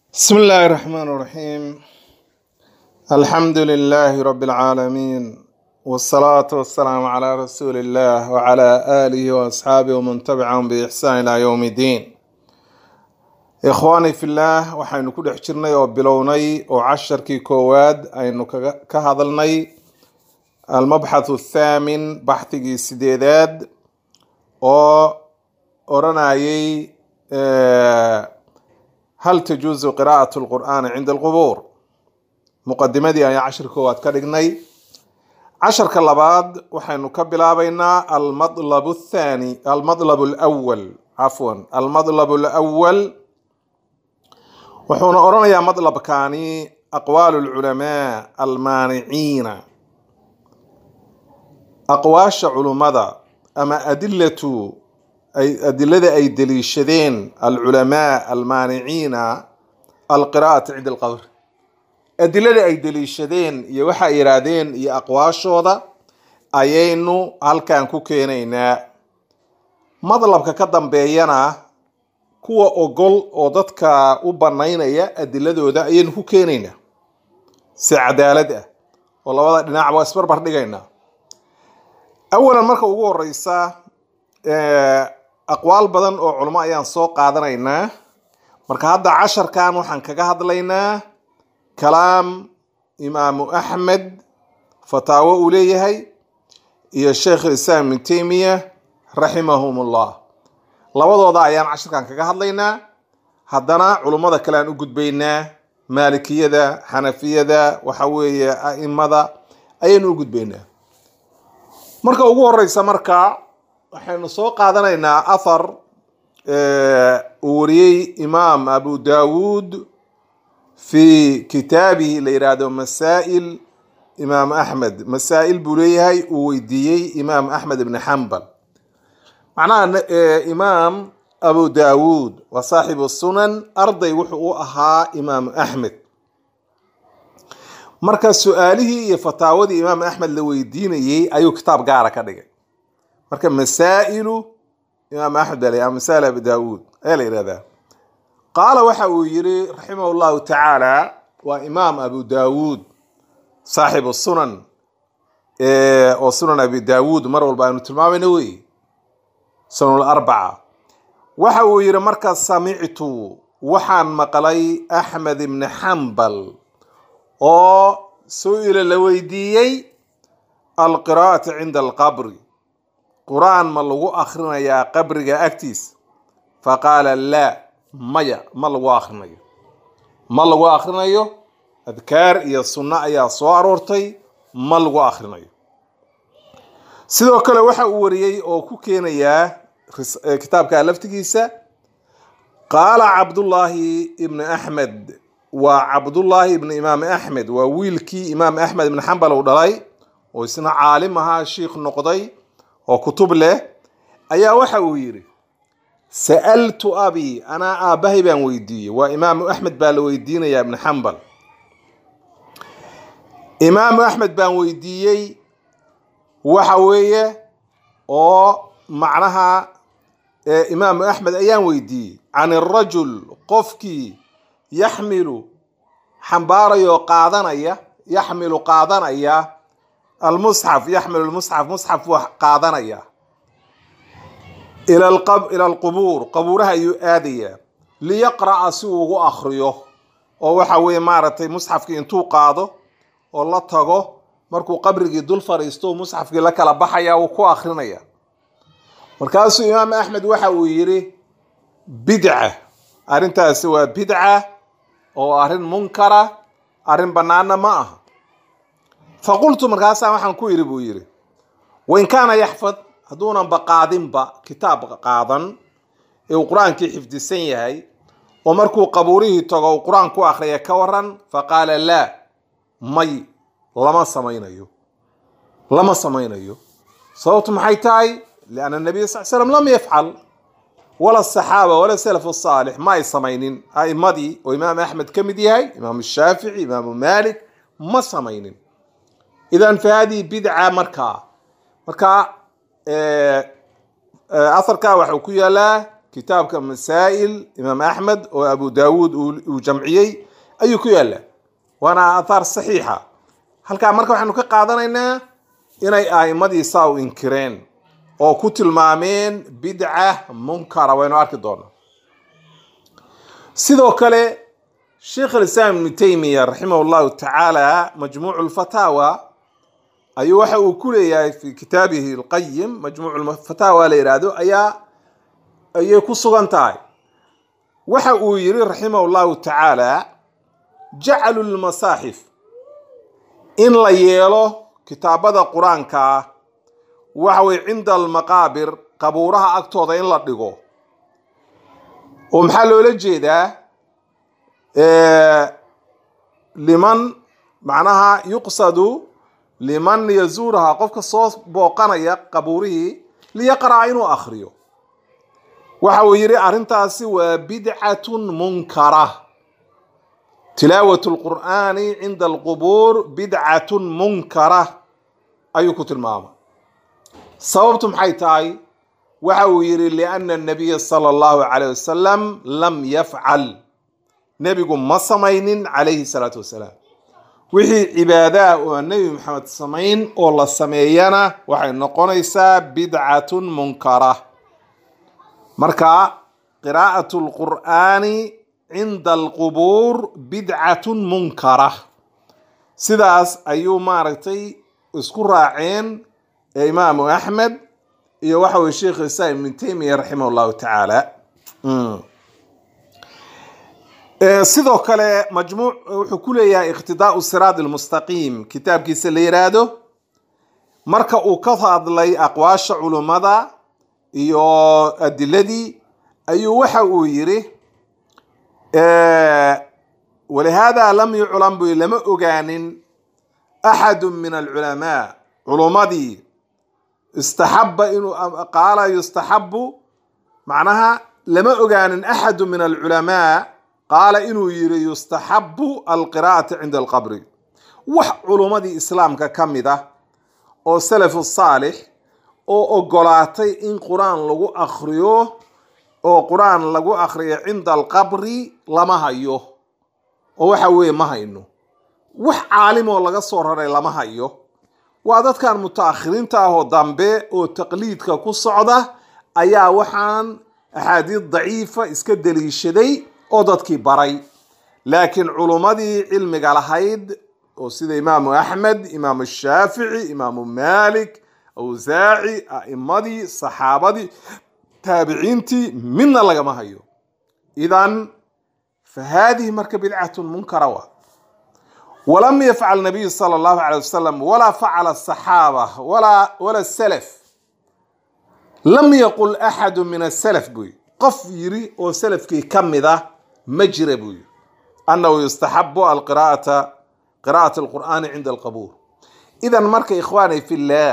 بسم الله الرحمن الرحيم. الحمد لله رب العالمين، والصلاة والسلام على رسول الله وعلى آله وأصحابه ومن تبعهم بإحسان إلى يوم الدين. إخواني في الله، وحين كل حجرنا وبلوني وعشر كي كواد أينو كهذلني المبحث الثامن بحثي سديداد ورنايي هل تجوز قراءة القرآن عند القبور؟ مقدمة دي 10 كواد كدغني 10 كلاباد وحين نكبلا بين المطلب الثاني المطلب الأول المطلب الأول وحين أرنا مطلب كاني أقوال العلماء المانعين أقواش علماء أما أدلة أي دليشدين العلماء المانعين القراءة عند القبر. أدلة أي دليشدين يوحى إرادين يا أقواش هذا أيينو هل كان كوكينينا مطلب كقدم بيانا كوا أقول أودتك أبنينا يا أدلة ده أيين كوكينينا سعدالة ده والله وضع نعم واسبر بردقينا. أولا مركب أقول الرئيسة أقوال بدن أو علماء ينسوق قادرينا مركب هذا 10 كان وحن كجهد لينا كلام إمام أحمد فتاوى أوليه يا الشيخ الإسلام ابن تيمية رحمهم الله. لوضع ضايان 10 كان كجهد لينا هدنا علماء كلام وجود بيننا مالكية ذا حنفية ذا وحوية أئمة ذا أين وجود بيننا مركب أقول الرئيس مركب waxaynu soo qaadanaynaa athar wariyay imaam Abu Daawud fi kitaabihi la yiraahdo masaa'il imaam Ahmed masaa'il buu leeyahay uu weydiiyey imaam Ahmed ibn Hanbal. macnaha imaam Abu Daawud wa saaxibu sunan arday wuxuu u ahaa imaam Ahmed. marka su'aalihii iyo fataawadii imaam Ahmed la weydiinayay ayuu kitaab gaar ah ka dhigay. marka masaa'ilu imaam Ahmed ya masaa'il Abu Daawud ayla yiraahdaa. qaala waxa uu yiri rahimahullahu ta'ala wa imaam Abu Daawud saaxibu sunan oo sunan Abu Daawud mar walba aynu tilmaamayna way sunan al-arba'a. waxa uu yiri marka sami'tu waxaan maqlay Ahmed ibn Hanbal oo su'ila la weydiiyay al-qiraa'atu 'inda al-qabr قرآن ما لغو آخرنا يا قبرك أكتيس فقال لا مايا ما لغو آخرنا يو أذكار يا صنع يا صوار ورتي ما لغو آخرنا يو سيدو كلا وحا أوريي أو كوكينا يا كتاب كالفتكيسة. قال عبد الله ابن أحمد وعبد الله ابن إمام أحمد وويلكي إمام أحمد بن حنبل ودلاي ويسنا عالمها الشيخ النقضي وكتب له أيا waxa uu yiri سألت أبي أنا أبهي بان ويدي وإمام أحمد بان ويدينا يا ابن حنبل. إمام أحمد بان ويدي وحوية أو معناها إمام أحمد أيان ويدي عن الرجل قفكي يحمل حنبار يحمل قادنا المصحف يحمل المصحف مصحف قادنيا إلى القبور قبورها يؤادية ليقرأ سوء أخريه أو حوي مارتي مصحف كي انتو قاضو والله تاغو مركو قبرك دول فريستو مصحف كي لك لبحيا وكو أخرينيا. مركاسو إمام أحمد وحاو يري بدعة أرنتا سوى بدعة أو أرن منكرة أرن بنانا معها. فقلت مركاسا waxaan ku yiri buu yiri وإن كان يحفظ هدونا بقادم كتاب قاضن القرآن كي حفظ yahay oo markuu qabuurihi tago quraan ku akhriya ka waran فقال لا may lama samaynayo sababtu maxay tahay لأن النبي صلى الله عليه وسلم لم يفعل ولا الصحابة ولا السلف الصالح ما يسمينين أئمتي وإمام أحمد كمدي هاي إمام الشافعي إمام مالك ما سمينين. إذا فهذه بدعة مركا أثر كاوح وكيا لا kitaabka masaa'il imaam axmed oo abu daawuud uu jamciyey ayuu ku yaalla waana aathaar saxiixa. halkaa marka waxaynu ka qaadanaynaa inay a'immadii saa u inkireen oo ku tilmaameen bidca munkara, waynu arki doonaa. sidoo kale sheekh alislaam ibnu taymiya raximah llahu tacaala majmuucu lfataawa ayuu waxa uu ku leeyahay fi kitaabihi alqayim, majmuucu lfataawa la yidhaahdo ayay ku sugan tahay. waxa uu yiri raximah llahu tacaala jacalu lmasaaxif, in la yeelo kitaabada qur-aanka ah waxa weye cinda almaqaabir, qabuuraha agtooda in la dhigo. oo maxaa loola jeedaa? liman macnaha yuqsadu liman yazuuraha, qofka soo booqanaya qabuurihii liyaqra'a inuu akhriyo. waxa uu yidhi arrintaasi waa bidcatun munkara, tilaawatu lqur'aani cinda alqubuur bidcatun munkara ayuu ku tilmaamay. sababtu maxay tahay? waxa uu yidhi lianna nabiya sala allahu calayh wasalam lam yafcal, nebigu ma samaynin calayhi salaatu wasalaam. wixii cibaadaha oo nebi maxamed samayn oo la sameeyana waxay noqonaysaa bidcatun munkara. marka qiraa'atu lqur'aani cinda alqubuur bidcatun munkara, sidaas ayuu maaragtay isku raaceen imaamu axmed iyo waxa weye sheekh islaam ibnu taymiya raximah llahu tacaala. sidoo kale majmuuc wuxuu ku leeyahay iqtidaau siraad almustaqiim, kitaabkiisa la yiraahdo, marka uu ka hadlay aqwaasha culummada iyo adiladii ayuu waxa uu yiri walihaada lam yuclam bu, lama ogaanin axadu min alculamaa, culummadii istaxaba inuu qaala yustaxabu, macnaha lama ogaanin axadu min alculamaa qaala inuu yiri yustaxabu alqiraa'ati cinda alqabri. wax culummadii islaamka ka mid ah oo salafu saalix oo ogolaatay in qur-aan lagu akhriyo oo qur-aan lagu akhriyo cinda alqabri lama hayo, oo waxa weeye ma hayno. wax caalim oo laga soo raray lama hayo. waa dadkan mutaakhiriinta ah oo dambe oo taqliidka ku socda ayaa waxaan axaadiid daciifa iska daliishaday oo dadkii baray. laakiin culummadii cilmiga lahayd oo sida imaamu axmed, imaamu shaafici, imaamu maalik, awsaaci, a'immadii, saxaabadii, taabiciintii, midna lagama hayo. idan fa haadihi marka bidcatun munkara wa walam yafcal nabiyu sala allahu calayh wasalam walaa facala asaxaaba wala salaf. lam yaqul axadu min asalaf buy, qof yiri oo salafkii ka mid ah ma jira buy annahu yustaxabu qiraa'at alqur'aani cinda alqabuur. idan marka ikhwaani fillah,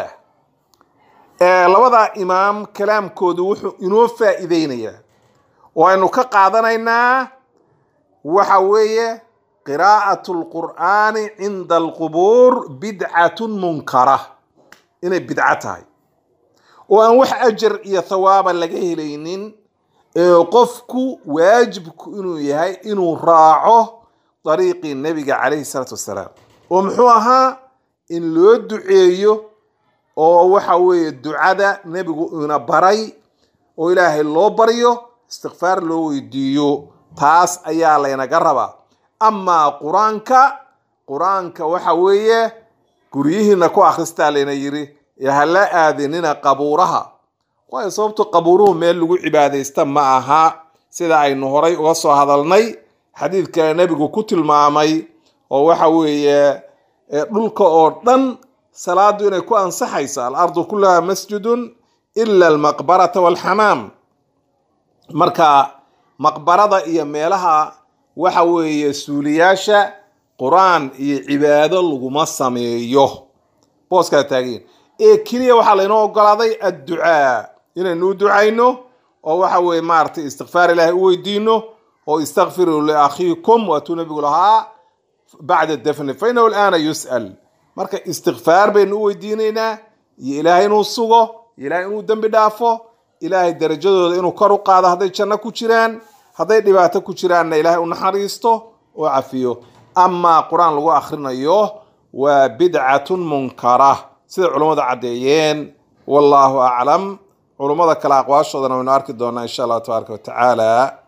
labadaa imaam kalaamkoodu wuxuu inoo faa'iideynayaa oo aynu ka qaadanaynaa waxa weeye qiraa'atu lqur'aani cinda alqubuur bidcatun munkara, inay bidco tahay oo aan wax ajar iyo thawaaba laga helaynin. qofku waajibku inuu yahay inuu raaco dariiqii nebiga calayhi salaatu wasalaam, oo muxuu ahaa in loo duceeyo oo waxa weeye ducada nebigu ina baray oo ilaahay loo baryo, istikfaar loo weydiiyo. taas ayaa laynaga rabaa. amaa qur-aanka waxa weeye guryihiina ku akhristaa layna yiri, hala aadinina qabuuraha. waayo sababto qabuuruhu meel lagu cibaadaysta ma aha, sida aynu horay uga soo hadalnay xadiidka nebigu ku tilmaamay. oo waxa weeye dhulka oo dhan salaadu inay ku ansaxayso, alardu kullaha masjidun ila almaqbarata walxamaam. marka maqbarada iyo meelaha waxa weeye suuliyaasha qur-aan iyo cibaado laguma sameeyo, booskaa taageen. keliya waxaa laynoo ogolaaday adducaa, inaynu u ducayno oo waxa weeye maaragtay istikfaar ilaahay u weydiino oo istakfiruu liakhiikum, waatuu nabigu lahaa bacda dafni fa inahu alaana yus'al. marka istikfaar baynu u weydiinaynaa iyo ilaahay inuu sugo, ilaahay inuu dembi dhaafo, ilaahay darajadooda inuu kor u qaado hadday janno ku jiraan, hadday dhibaato ku jiraanna ilaahay u naxariisto oo cafiyo. amaa qur-aan lagu akhrinayo waa bidcatun munkara sida culummada caddeeyeen. wallaahu aclam. culummada kale aqwaashoodana waynu arki doonaa insha allah tabaaraka wa tacaala.